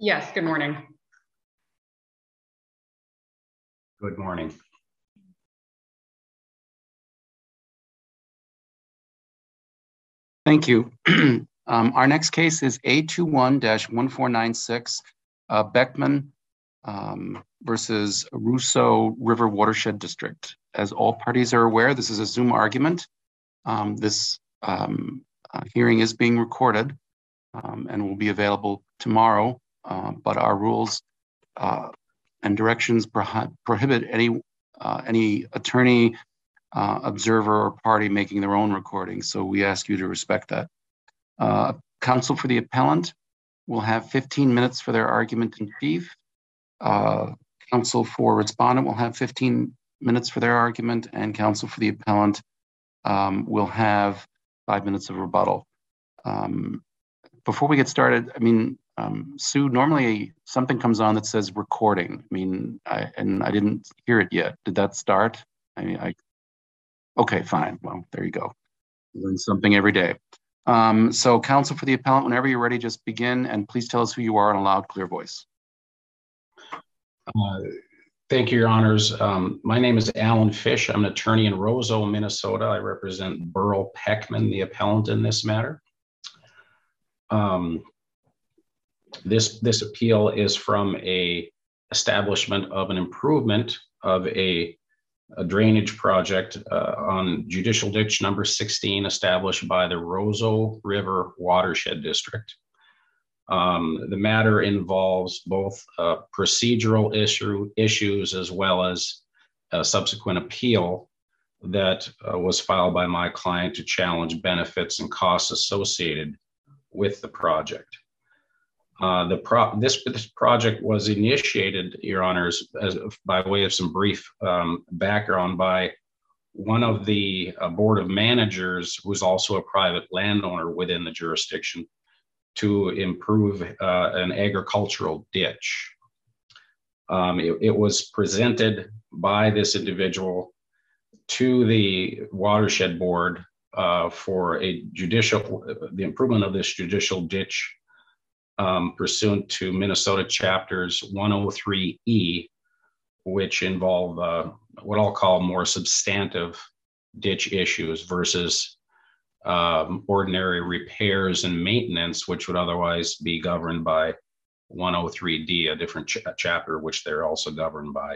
Yes, good morning. Good morning. Thank you. Our next case is A21-1496, Beckman versus Russo River Watershed District. As all parties are aware, this is a Zoom argument. This hearing is being recorded and will be available tomorrow, but our rules and directions prohibit any attorney, observer, or party making their own recording, so we ask you to respect that. Counsel for the appellant will have 15 minutes for their argument in chief. Counsel for respondent will have 15 minutes for their argument, and counsel for the appellant will have 5 minutes of rebuttal. Before we get started, Sue, normally something comes on that says recording. I didn't hear it yet. Did that start? Okay, fine. Well, there you go. Learn something every day. So counsel for the appellant, whenever you're ready, just begin, and please tell us who you are in a loud, clear voice. Thank you, Your Honors. My name is Alan Fish. I'm an attorney in Roseau, Minnesota. I represent Burl Peckman, the appellant in this matter. This appeal is from a establishment of an improvement of a drainage project on Judicial Ditch number 16, established by the Roseau River Watershed District. The matter involves both procedural issues as well as a subsequent appeal that was filed by my client to challenge benefits and costs associated with the project. This project was initiated, Your Honors, by way of some brief background, by one of the board of managers, who's also a private landowner within the jurisdiction, to improve an agricultural ditch. It was presented by this individual to the watershed board for the improvement of this judicial ditch pursuant to Minnesota chapters 103E, which involve what I'll call more substantive ditch issues versus ordinary repairs and maintenance, which would otherwise be governed by 103D, a different chapter, which they're also governed by.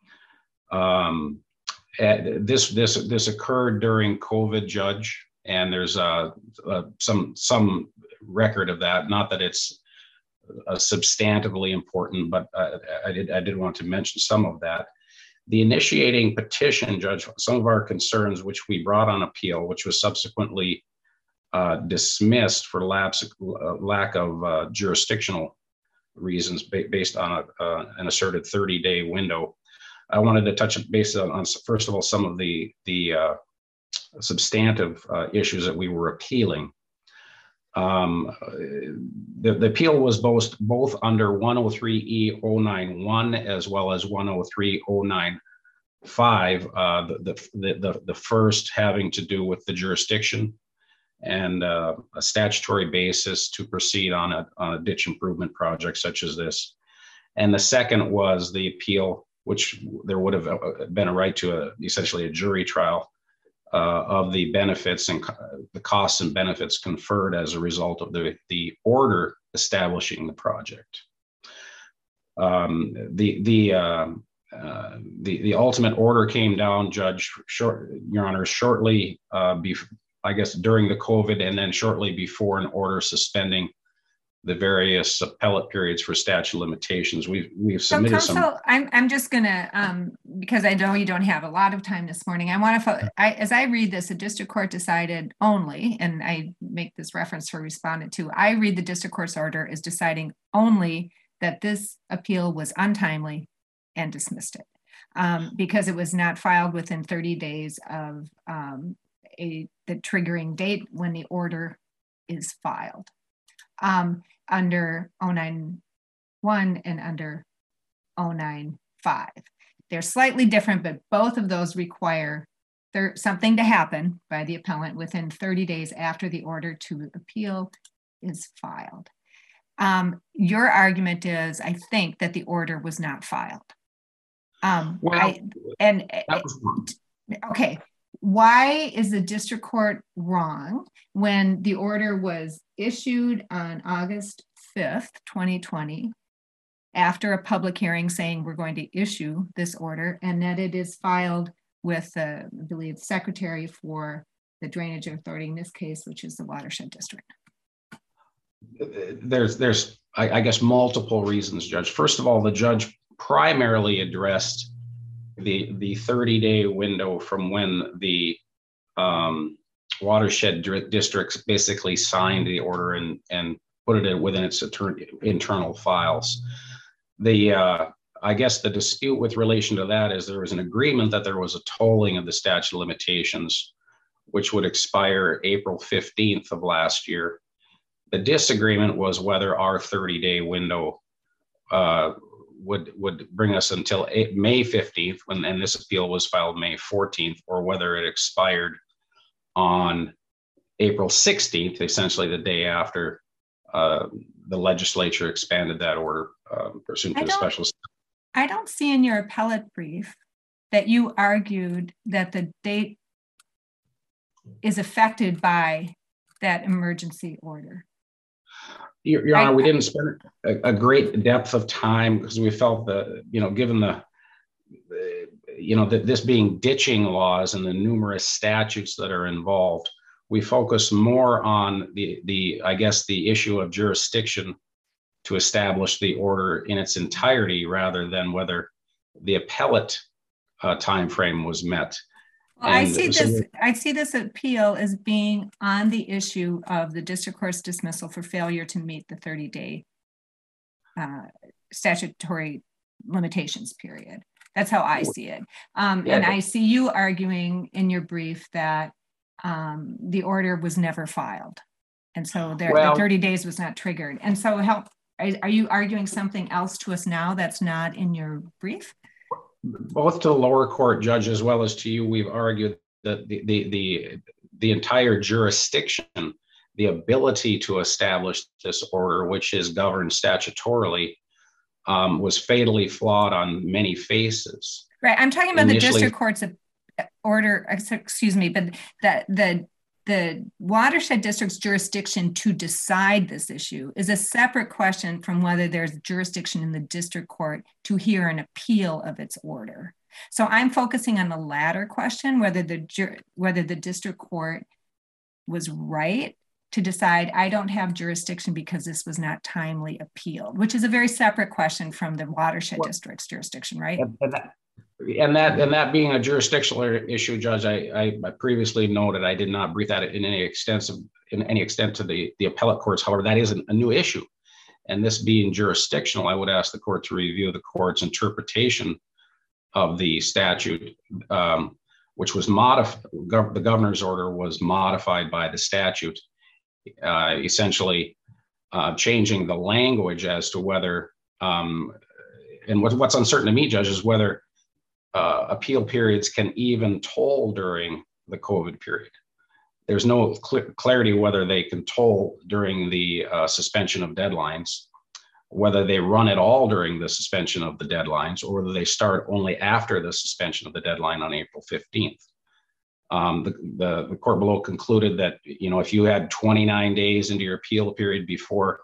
This occurred during COVID, Judge, and there's some record of that. Not that it's substantively important, but I did want to mention some of that. The initiating petition, Judge, some of our concerns, which we brought on appeal, which was subsequently dismissed for lack of jurisdictional reasons based on an asserted 30-day window. I wanted to touch base on first of all, some of the substantive issues that we were appealing. The appeal was both under 103E091 as well as 103O95, the first having to do with the jurisdiction and a statutory basis to proceed on a ditch improvement project such as this. And the second was the appeal, which there would have been a right to essentially a jury trial of the benefits and the costs and benefits conferred as a result of the order establishing the project. The ultimate order came down, Judge, Your Honor, shortly I guess during the COVID, and then shortly before an order suspending the various appellate periods for statute of limitations. We've submitted some. I'm just gonna because I know you don't have a lot of time this morning. I want to, as I read this, the district court decided only, and I make this reference for respondent too. I read the district court's order as deciding only that this appeal was untimely and dismissed it because it was not filed within 30 days of the triggering date when the order is filed. Under 091 and under 095. They're slightly different, but both of those require something to happen by the appellant within 30 days after the order to appeal is filed. Your argument is, I think, that the order was not filed. Okay, why is the district court wrong when the order was issued on August 5th, 2020, after a public hearing saying we're going to issue this order, and that it is filed with, I believe, Secretary for the Drainage Authority in this case, which is the Watershed District? There's I guess multiple reasons, Judge. First of all, the judge primarily addressed the 30-day window from when the watershed districts basically signed the order and put it within its internal files. I guess the dispute with relation to that is there was an agreement that there was a tolling of the statute of limitations, which would expire April 15th of last year. The disagreement was whether our 30-day window would bring us until May 15th, and this appeal was filed May 14th, or whether it expired on April 16th, essentially the day after the legislature expanded that order pursuant to the special. I don't see in your appellate brief that you argued that the date is affected by that emergency order. Your Honor, we didn't spend a great depth of time because we felt that, given this being ditching laws and the numerous statutes that are involved, we focus more on the issue of jurisdiction to establish the order in its entirety rather than whether the appellate time frame was met. Well, I see this appeal as being on the issue of the district court's dismissal for failure to meet the 30-day statutory limitations period. That's how I see it. And I see you arguing in your brief that the order was never filed. And so the 30 days was not triggered. And so are you arguing something else to us now that's not in your brief? Both to the lower court judge as well as to you, we've argued that the entire jurisdiction, the ability to establish this order, which is governed statutorily, was fatally flawed on many faces. Right. I'm talking about the district court's order, excuse me, but the watershed district's jurisdiction to decide this issue is a separate question from whether there's jurisdiction in the district court to hear an appeal of its order. So I'm focusing on the latter question, whether the district court was right to decide I don't have jurisdiction because this was not timely appealed, which is a very separate question from the watershed district's jurisdiction, right? And that being a jurisdictional issue, Judge, I previously noted I did not brief that in any extent to the appellate courts. However, that isn't a new issue. And this being jurisdictional, I would ask the court to review the court's interpretation of the statute, which was modified. The governor's order was modified by the statute, essentially changing the language as to whether, and what's uncertain to me, Judge, is whether appeal periods can even toll during the COVID period. There's no clarity whether they can toll during the suspension of deadlines, whether they run at all during the suspension of the deadlines, or whether they start only after the suspension of the deadline on April 15th. The court below concluded that, if you had 29 days into your appeal period before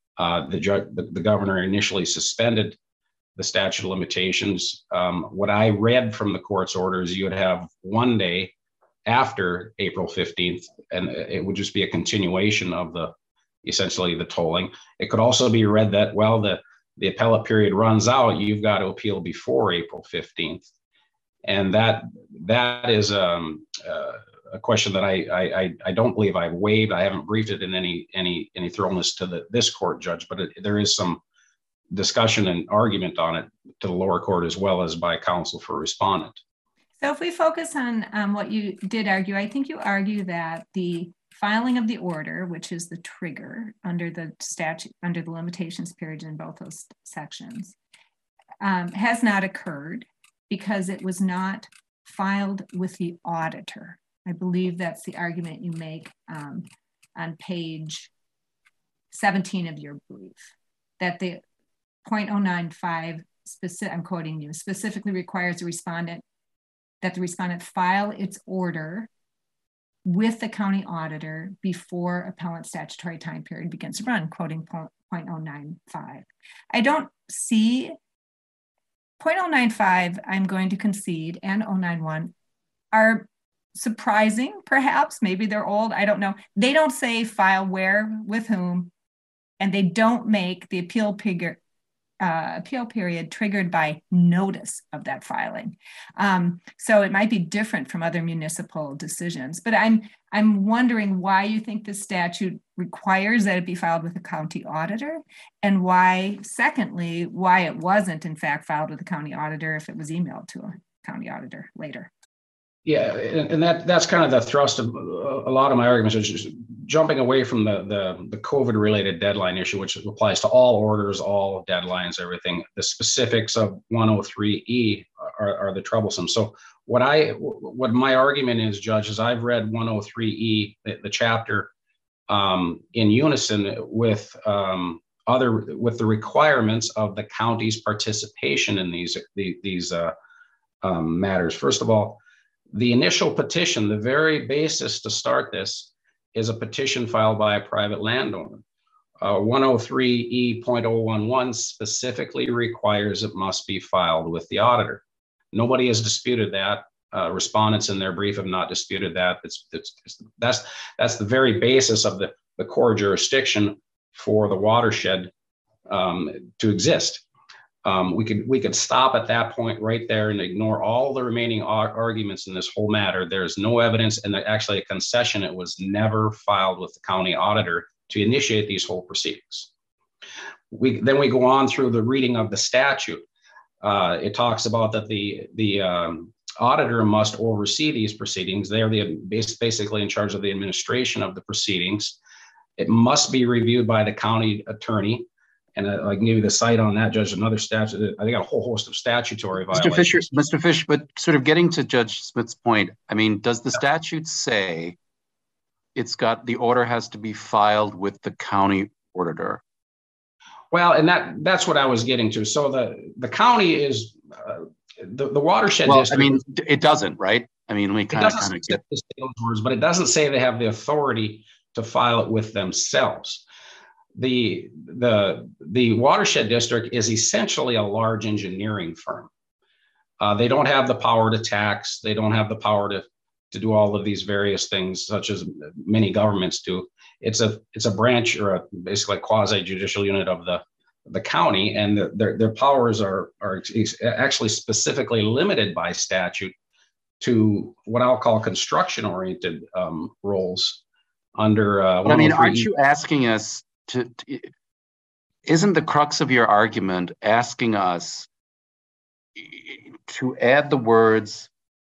the governor initially suspended the statute of limitations, what I read from the court's orders, you would have 1 day after April 15th, and it would just be a continuation of essentially the tolling. It could also be read that, well, the appellate period runs out, you've got to appeal before April 15th. And that is a question that I don't believe I've waived. I haven't briefed it in any thoroughness to this court, Judge, but there is some discussion and argument on it to the lower court as well as by counsel for respondent. So if we focus on what you did argue, I think you argue that the filing of the order, which is the trigger under the statute, under the limitations period in both those sections, has not occurred because it was not filed with the auditor. I believe that's the argument you make on page 17 of your brief, that the 0.095 I'm quoting you, specifically requires the respondent file its order with the county auditor before appellant statutory time period begins to run, quoting 0.095. I don't see 0.095, I'm going to concede, and 091 are surprising, perhaps. Maybe they're old, I don't know. They don't say file where, with whom, and they don't make the appeal period triggered by notice of that filing. So it might be different from other municipal decisions, but I'm wondering why you think the statute requires that it be filed with the county auditor, and why, secondly, why it wasn't in fact filed with the county auditor if it was emailed to a county auditor later. Yeah, and that's kind of the thrust of a lot of my arguments, is just jumping away from the COVID-related deadline issue, which applies to all orders, all deadlines, everything. The specifics of 103E are the troublesome. So what my argument is, Judge, is I've read 103E, the chapter, in unison with the requirements of the county's participation in these matters. First of all, the initial petition, the very basis to start this, is a petition filed by a private landowner. 103E.011 specifically requires it must be filed with the auditor. Nobody has disputed that. Respondents in their brief have not disputed that. That's the very basis of the core jurisdiction for the watershed to exist. We could stop at that point right there and ignore all the remaining arguments in this whole matter. There's no evidence, and actually a concession. It was never filed with the county auditor to initiate these whole proceedings. Then we go on through the reading of the statute. It talks about that the auditor must oversee these proceedings. They are basically in charge of the administration of the proceedings. It must be reviewed by the county attorney. And I can give you the cite on that, Judge. Another statute, I think a whole host of statutory violations. Mr. Fish, but sort of getting to Judge Smith's point, I mean, does the statute say the order has to be filed with the county auditor? Well, and that's what I was getting to. So the county is the watershed district. I mean, it doesn't, right? I mean, we kind of get those words, but it doesn't say they have the authority to file it with themselves. The watershed district is essentially a large engineering firm. They don't have the power to tax. They don't have the power to do all of these various things, such as many governments do. It's a branch, or basically a quasi judicial unit of the county, and their powers are actually specifically limited by statute to what I'll call construction oriented roles under. I mean, aren't you asking us isn't the crux of your argument asking us to add the words,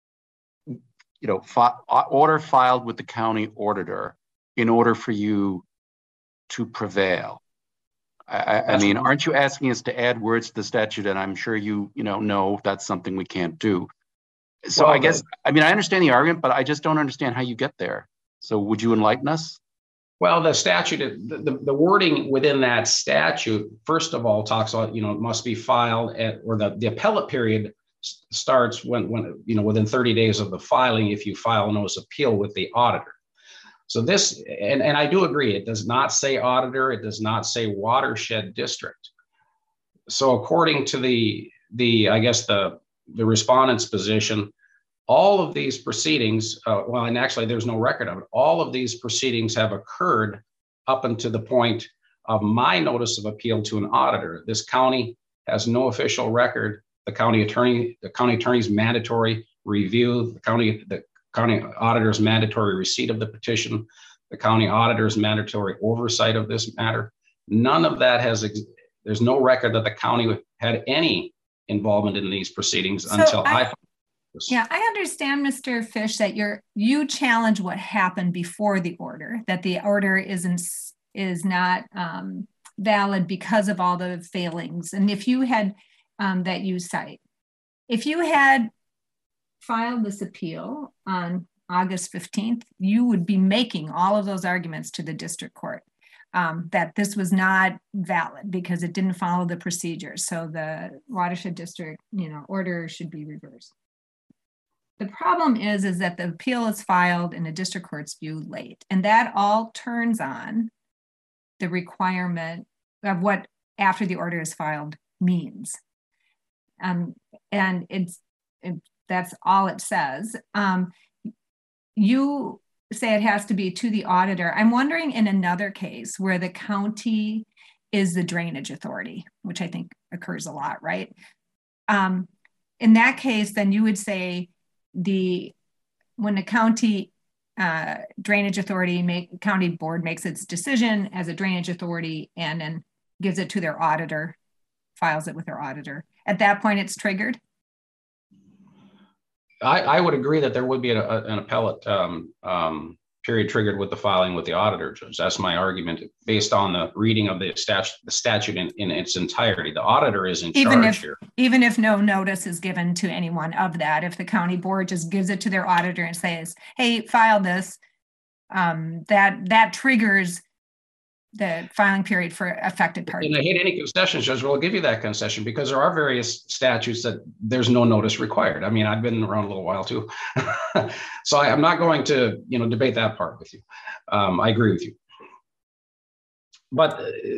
order filed with the county auditor in order for you to prevail? I mean, aren't you asking us to add words to the statute? And I'm sure you know that's something we can't do. So I guess, I mean, I understand the argument, but I just don't understand how you get there. So would you enlighten us? Well, the statute, the wording within that statute, first of all, talks about, it must be filed or the appellate period starts when within 30 days of the filing, if you file a notice of appeal with the auditor. So this, and I do agree, it does not say auditor, it does not say watershed district. So according to the I guess the respondent's position, all of these proceedings, and actually there's no record of it, all of these proceedings have occurred up until the point of my notice of appeal to an auditor. This county has no official record. The county attorney's mandatory review, the county auditor's mandatory receipt of the petition, the county auditor's mandatory oversight of this matter. None of that there's no record that the county had any involvement in these proceedings until I filed. Yeah, I understand, Mr. Fish, that you challenge what happened before the order, that the order is not valid because of all the failings. And if you had that you cite, if you had filed this appeal on August 15th, you would be making all of those arguments to the district court. that this was not valid because it didn't follow the procedures. So the watershed district, order should be reversed. The problem is that the appeal is filed in the district court's view late, and that all turns on the requirement of what after the order is filed means. And that's all it says. You say it has to be to the auditor. I'm wondering in another case where the county is the drainage authority, which I think occurs a lot, right? In that case, then you would say when the county drainage authority county board makes its decision as a drainage authority and then gives it to their auditor, files it with their auditor. At that point, it's triggered? I would agree that there would be an appellate period triggered with the filing with the auditor, Judge. That's my argument based on the reading of the statute in its entirety. The auditor is in charge here. Even if no notice is given to anyone of that, if the county board just gives it to their auditor and says, hey, file this, that triggers the filing period for affected parties. And I hate any concessions, Judge. We'll give you that concession because there are various statutes that there's no notice required. I mean, I've been around a little while too. So I'm not going to, debate that part with you. I agree with you. But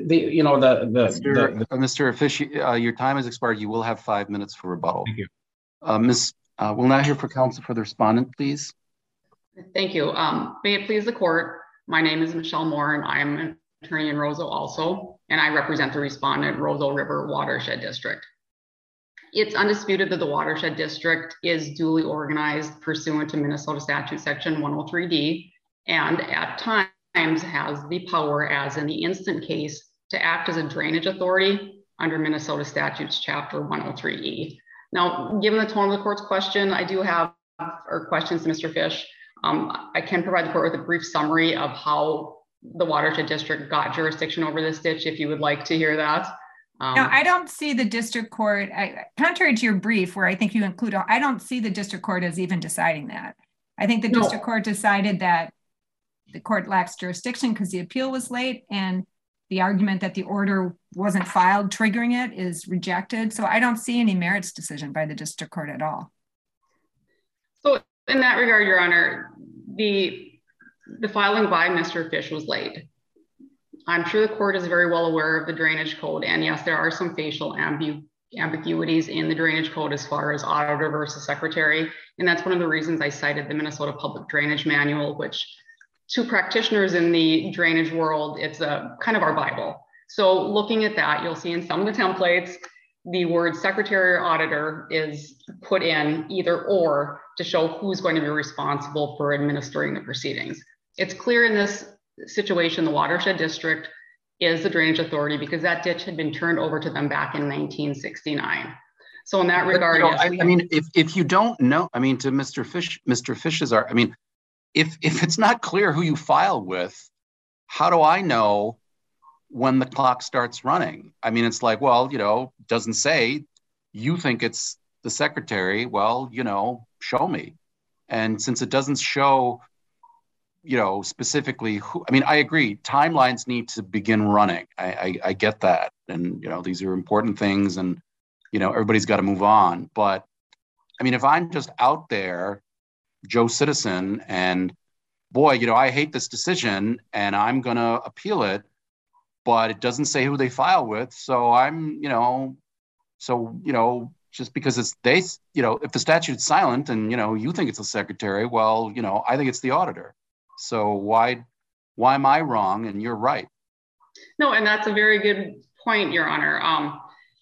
Mr. Fish, your time has expired. You will have 5 minutes for rebuttal. Thank you. We'll now hear from counsel for the respondent, please. Thank you. May it please the court. My name is Michelle Moore, and I am an attorney in Roseau also, and I represent the respondent Roseau River Watershed District. It's undisputed that the Watershed District is duly organized pursuant to Minnesota Statute Section 103D, and at times has the power, as in the instant case, to act as a drainage authority under Minnesota Statutes Chapter 103E. Now, given the tone of the court's question, I do have questions to Mr. Fish. I can provide the court with a brief summary of how the Watershed District got jurisdiction over this ditch, if you would like to hear that. No, I don't see the district court, contrary to your brief where I think you include, I don't see the district court as even deciding that. I think the district court decided that the court lacks jurisdiction because the appeal was late and the argument that the order wasn't filed triggering it is rejected. So I don't see any merits decision by the district court at all. So in that regard, Your Honor, the filing by Mr. Fish was late. I'm sure the court is very well aware of the drainage code. And yes, there are some facial ambiguities in the drainage code as far as auditor versus secretary. And that's one of the reasons I cited the Minnesota Public Drainage Manual, which to practitioners in the drainage world, it's a kind of our Bible. So looking at that, you'll see in some of the templates, the word secretary or auditor is put in either or to show who's going to be responsible for administering the proceedings. It's clear in this situation, the Watershed District is the drainage authority because that ditch had been turned over to them back in 1969. So in that regard, yes, I mean, if you don't know, I mean, to Mr. Fish's, I mean, if it's not clear who you file with, how do I know when the clock starts running? I mean, it's like, well, doesn't say you think it's the secretary. Well, show me. And since it doesn't show, specifically who, I mean, I agree, timelines need to begin running. I get that. And, these are important things and, everybody's got to move on. But I mean, if I'm just out there, Joe Citizen, and boy, I hate this decision and I'm going to appeal it, but it doesn't say who they file with. So I'm, just because it's if the statute's silent and, you think it's the secretary, well, I think it's the auditor. So why am I wrong and you're right? No, and that's a very good point, Your Honor.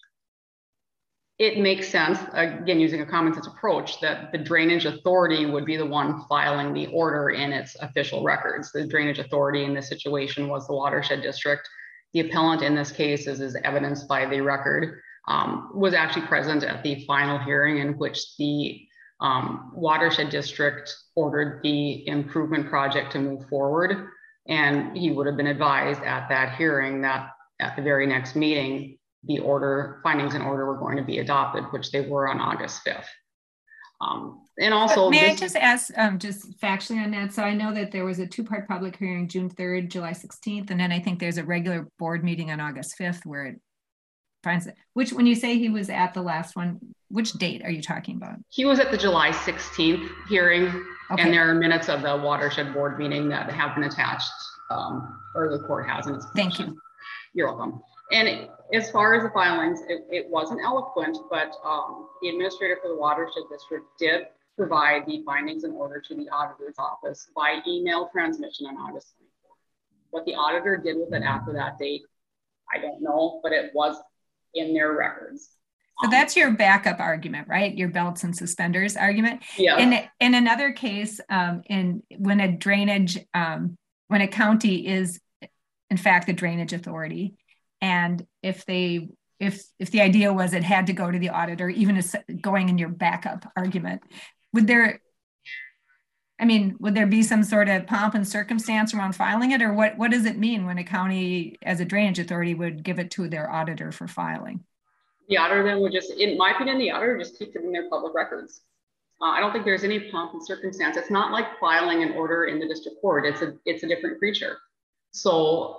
It makes sense, again, using a common sense approach, that the drainage authority would be the one filing the order in its official records. The drainage authority in this situation was the Watershed District. The appellant in this case, as is evidenced by the record, was actually present at the final hearing in which the Watershed District ordered the improvement project to move forward. And he would have been advised at that hearing that at the very next meeting, the findings and order were going to be adopted, which they were on August 5th. And also, may I just ask, just factually on that? So I know that there was a two-part public hearing, June 3rd, July 16th, and then I think there's a regular board meeting on August 5th where it finds it. Which, when you say he was at the last one, which date are you talking about? He was at the July 16th hearing, okay. And there are minutes of the watershed board meeting that have been attached, or the court has in its possession. Thank you. You're welcome. And as far as the filings, it wasn't eloquent, but the administrator for the watershed district did provide the findings and order to the auditor's office by email transmission on August 24th. What the auditor did with it after that date, I don't know, but it was in their records. So that's your backup argument, right? Your belts and suspenders argument. Yeah. In another case, when a drainage, when a county is in fact the drainage authority, and if the idea was it had to go to the auditor, even as going in your backup argument, would there be some sort of pomp and circumstance around filing it, or what does it mean when a county as a drainage authority would give it to their auditor for filing? The auditor then would just, in my opinion, the auditor just keeps it in their public records. I don't think there's any pomp and circumstance. It's not like filing an order in the district court. It's a different creature. So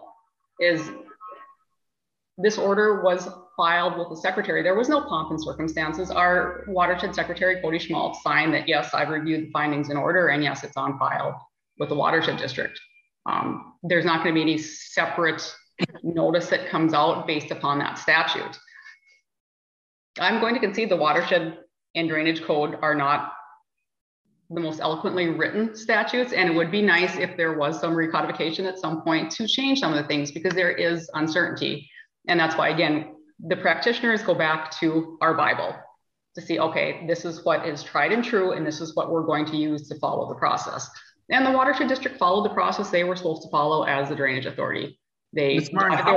this order was filed with the secretary. There was no pomp and circumstances. Our watershed secretary, Cody Schmaltz, signed that, yes, I've reviewed the findings in order, and yes, it's on file with the watershed district. There's not going to be any separate notice that comes out based upon that statute. I'm going to concede the watershed and drainage code are not the most eloquently written statutes, and it would be nice if there was some recodification at some point to change some of the things, because there is uncertainty. And that's why, again, the practitioners go back to our Bible to see, okay, this is what is tried and true, and this is what we're going to use to follow the process. And the watershed district followed the process they were supposed to follow as the drainage authority. When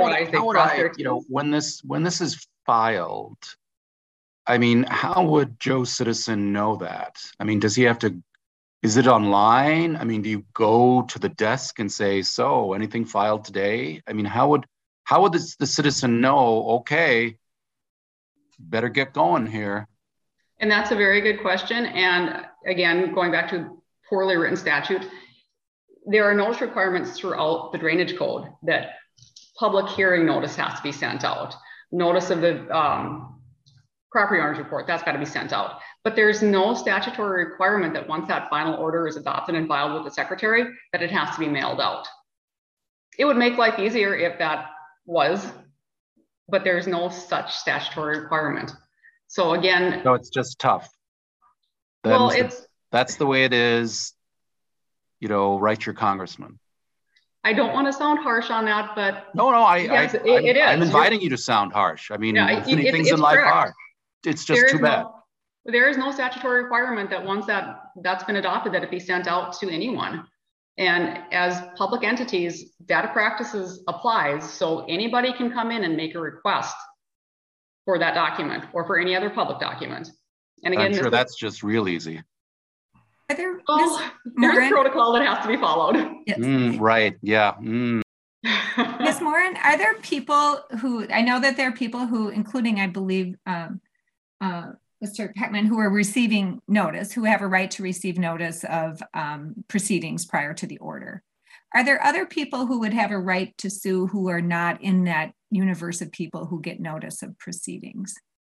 this is filed, I mean, how would Joe Citizen know that? I mean, does he have to, is it online? I mean, do you go to the desk and say, so anything filed today? I mean, how would the citizen know, okay, better get going here? And that's a very good question. And again, going back to poorly written statute, there are notice requirements throughout the drainage code that public hearing notice has to be sent out. Notice of the property owner's report, that's got to be sent out. But there's no statutory requirement that once that final order is adopted and filed with the secretary, that it has to be mailed out. It would make life easier if that was, but there's no such statutory requirement. So again, no, it's just tough. That's the way it is. Write your congressman. I don't want to sound harsh on that, but it is. I'm inviting you to sound harsh. I mean, many things in life are. It's just too bad. There is no statutory requirement that once that's been adopted, that it be sent out to anyone. And as public entities, data practices applies. So anybody can come in and make a request for that document or for any other public document. And again, I'm sure that's just real easy. There's protocol that has to be followed. Yes. Right. Yeah. Ms. Morin, are there people who, I know that there are people who, including, I believe, Mr. Heckman, who are receiving notice, who have a right to receive notice of proceedings prior to the order. Are there other people who would have a right to sue who are not in that universe of people who get notice of proceedings?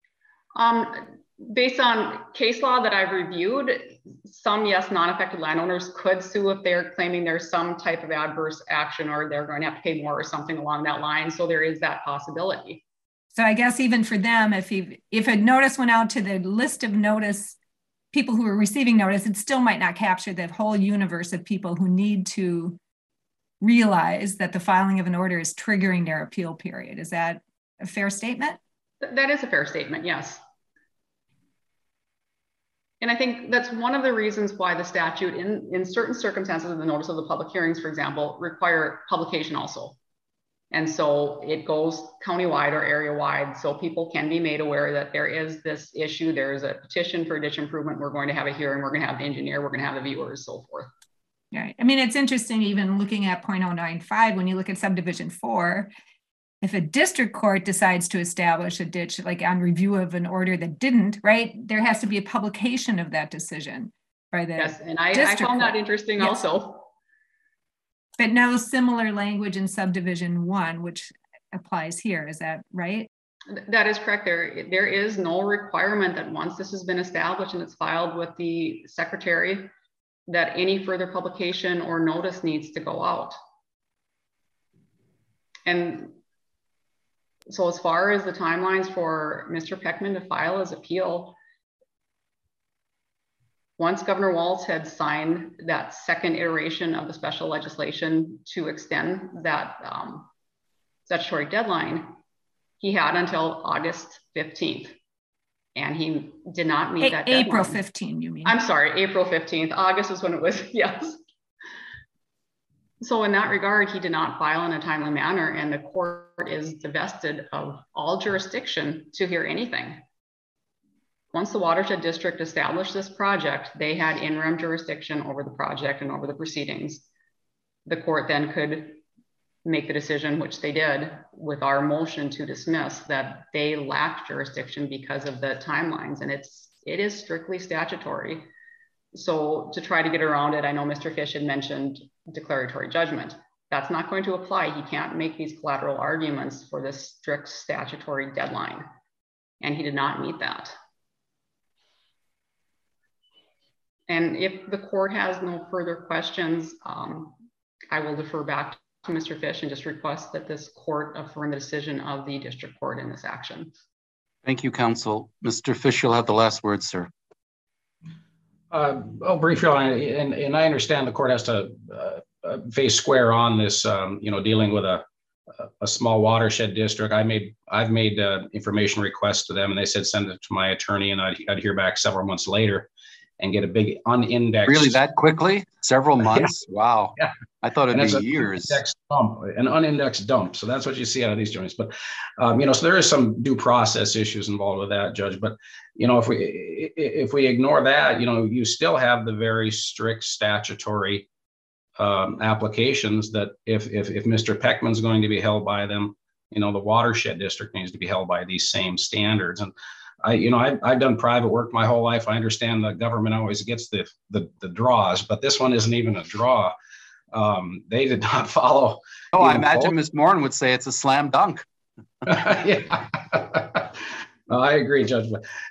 Based on case law that I've reviewed, some, yes, non-affected landowners could sue if they're claiming there's some type of adverse action or they're going to have to pay more or something along that line. So there is that possibility. So I guess even for them, if a notice went out to the list of notice, people who are receiving notice, it still might not capture the whole universe of people who need to realize that the filing of an order is triggering their appeal period. Is that a fair statement? That is a fair statement, yes. And I think that's one of the reasons why the statute in certain circumstances of the notice of the public hearings, for example, require publication also. And so it goes countywide or area wide. So people can be made aware that there is this issue. There is a petition for ditch improvement. We're going to have a hearing. We're going to have the engineer. We're going to have the viewers, so forth. Right. I mean, it's interesting even looking at .095, when you look at subdivision 4, if a district court decides to establish a ditch, like on review of an order that didn't, right, there has to be a publication of that decision by the yes, and I found that interesting also. But no similar language in subdivision 1, which applies here. Is that right? That is correct. There is no requirement that once this has been established and it's filed with the secretary, that any further publication or notice needs to go out. And so as far as the timelines for Mr. Peckman to file his appeal, once Governor Walz had signed that second iteration of the special legislation to extend that statutory deadline, he had until August 15th. And he did not meet that deadline. April 15, you mean? I'm sorry, April 15th. August was when it was, yes. So in that regard, he did not file in a timely manner, and the court is divested of all jurisdiction to hear anything. Once the watershed district established this project, they had in-rem jurisdiction over the project and over the proceedings. The court then could make the decision, which they did with our motion to dismiss, that they lacked jurisdiction because of the timelines, and it is strictly statutory. So to try to get around it, I know Mr. Fish had mentioned declaratory judgment. That's not going to apply. He can't make these collateral arguments for this strict statutory deadline, and he did not meet that. And if the court has no further questions, I will defer back to Mr. Fish and just request that this court affirm the decision of the district court in this action. Thank you, counsel. Mr. Fish, you'll have the last word, sir. Briefly, and I understand the court has to face square on this, dealing with a small watershed district. I've made information requests to them, and they said send it to my attorney, and I'd hear back several months later and get a big unindexed. Really, that quickly? Several months? Yeah. Wow. Yeah. I thought it'd be years. An unindexed dump. So that's what you see out of these joints. But, so there is some due process issues involved with that, Judge. But, if we ignore that, you still have the very strict statutory applications that if Mr. Peckman's going to be held by them, the watershed district needs to be held by these same standards. And I've done private work my whole life. I understand the government always gets the draws, but this one isn't even a draw. They did not follow. Oh, I imagine Ms. Morin would say it's a slam dunk. Yeah, I agree, Judge.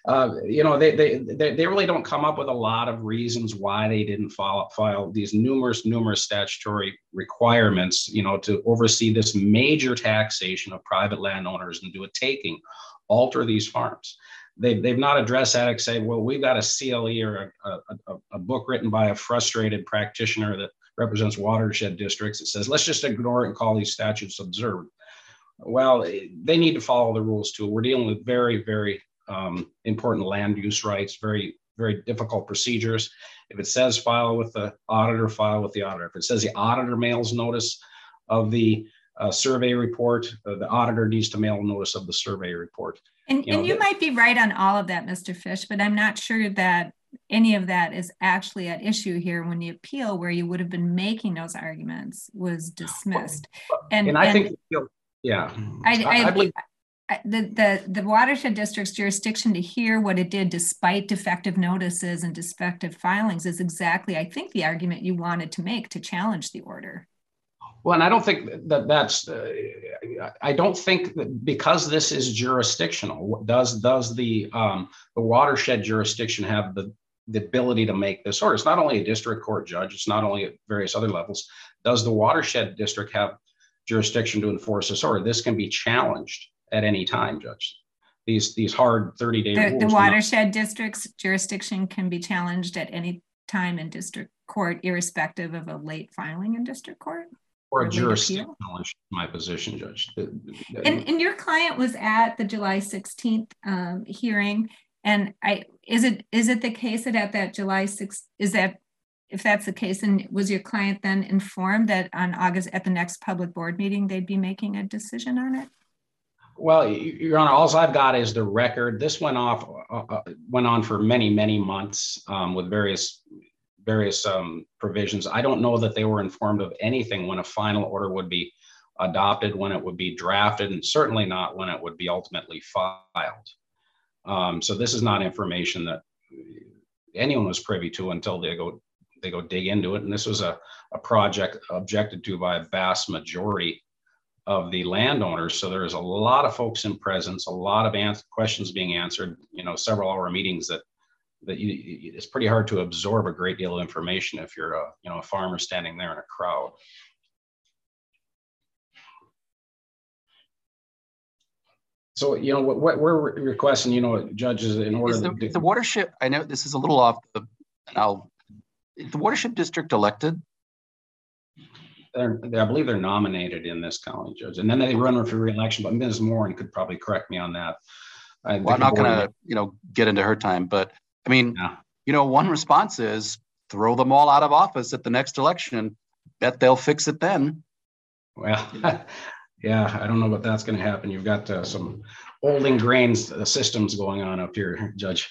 They really don't come up with a lot of reasons why they didn't file these numerous statutory requirements, to oversee this major taxation of private landowners and do a taking, alter these farms. They've not addressed that except say, well, we've got a CLE or a book written by a frustrated practitioner that represents watershed districts. It says, let's just ignore it and call these statutes absurd. Well, they need to follow the rules too. We're dealing with very, very important land use rights, very, very difficult procedures. If it says file with the auditor, file with the auditor. If it says the auditor mails notice of the survey report, the auditor needs to mail notice of the survey report. And you might be right on all of that, Mr. Fish, but I'm not sure that any of that is actually at issue here when the appeal where you would have been making those arguments was dismissed. And I think, yeah. I believe the watershed district's jurisdiction to hear what it did despite defective notices and defective filings is exactly, I think, the argument you wanted to make to challenge the order. Well, and I don't think that's. I don't think that because this is jurisdictional, does the watershed jurisdiction have the ability to make this order? It's not only a district court judge. It's not only at various other levels. Does the watershed district have jurisdiction to enforce this order? This can be challenged at any time, Judge. These hard 30-day rules. The watershed district's jurisdiction can be challenged at any time in district court, irrespective of a late filing in district court. Or a jurisdictional issue, my position, Judge. And your client was at the July 16th hearing, and is it the case that at that July 6th, is that, if that's the case, and was your client then informed that on August at the next public board meeting they'd be making a decision on it? Well, Your Honor, all I've got is the record. This went on for many months with various provisions. I don't know that they were informed of anything when a final order would be adopted, when it would be drafted, and certainly not when it would be ultimately filed. So this is not information that anyone was privy to until they go dig into it. And this was a project objected to by a vast majority of the landowners. So there's a lot of folks in presence, a lot of questions being answered, several hour meetings that it's pretty hard to absorb a great deal of information if you're a farmer standing there in a crowd. So, what we're requesting, judges, in order the watershed, I know this is a little off the watershed district elected? I believe they're nominated in this county, Judge, and then they run for re-election. But Ms. Morin could probably correct me on that. Well, I'm not going to, get into her time, but I mean, one response is throw them all out of office at the next election. Bet they'll fix it then. Well, yeah, I don't know what that's going to happen. You've got some old ingrained systems going on up here, Judge.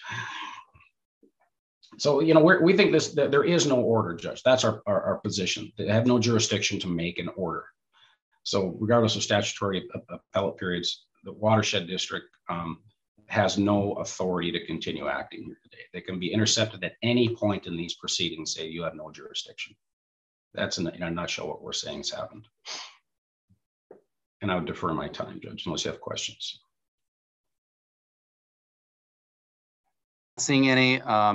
So, we think that there is no order, Judge. That's our position. They have no jurisdiction to make an order. So regardless of statutory appellate periods, the watershed district has no authority to continue acting here today. They can be intercepted at any point in these proceedings, say you have no jurisdiction. That's in a nutshell what we're saying has happened. And I would defer my time, Judge, unless you have questions. Seeing any,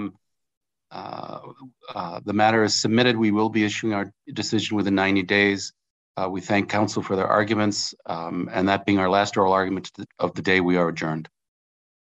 the matter is submitted. We will be issuing our decision within 90 days. We thank counsel for their arguments, and that being our last oral argument of the day, we are adjourned.